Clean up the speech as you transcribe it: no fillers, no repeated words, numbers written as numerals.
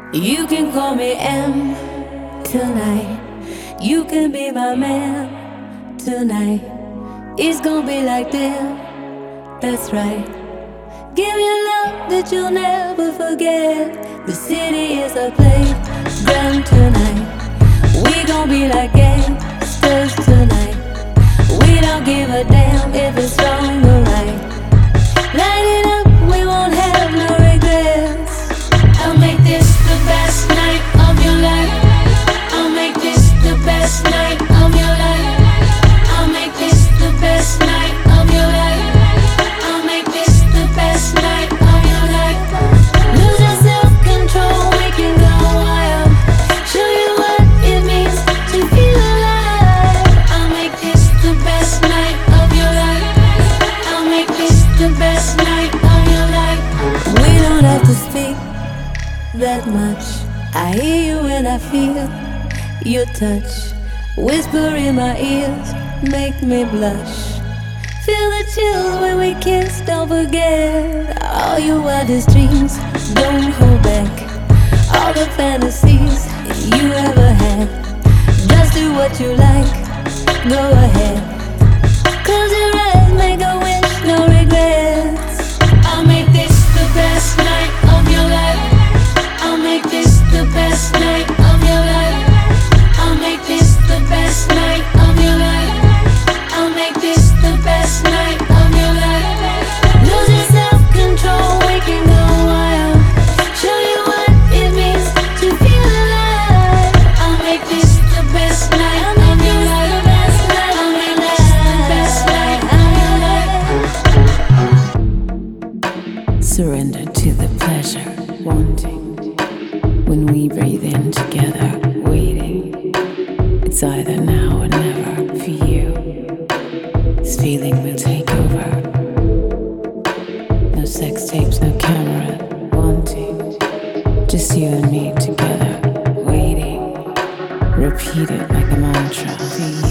You can call me M tonight. You can be my man tonight. It's gonna be like that, that's right. Give you love that you'll never forget. The city is a playground tonight. We gon' be like gangsters tonight. We don't give a damn if it's wrong or right. Light it up, we won't have no regrets. I'll make this the best night of your life. I'll make this the best night of your life. I'll make this the best night of your life. I'll make this the best night of your life. Lose your self-control, we can go wild. Show you what it means to feel alive. I'll make this the best night of your life. I'll make this the best night of your life. We don't have to speak that much. I hear you and I feel your touch. Whisper in my ears, make me blush. Feel the chills when we kiss, don't forget all your wildest dreams, don't hold back. All the fantasies you ever had, just do what you like, go ahead. Close your eyes, make a wish, no regrets. I'll make this the best night of your life. I'll make this the best night of your life. I'll make this the best night of your life. I'll make this the best night of your life. Lose your self-control, we can go wild. Show you what it means to feel alive. I'll make this the best night of your life. I'll make this the best night of your life. Surrender to the pleasure, wanting. When we breathe in together, waiting. It's either now or never for you. This feeling will take over. No sex tapes, no camera, wanting. Just you and me together, waiting. Repeat it like a mantra for you.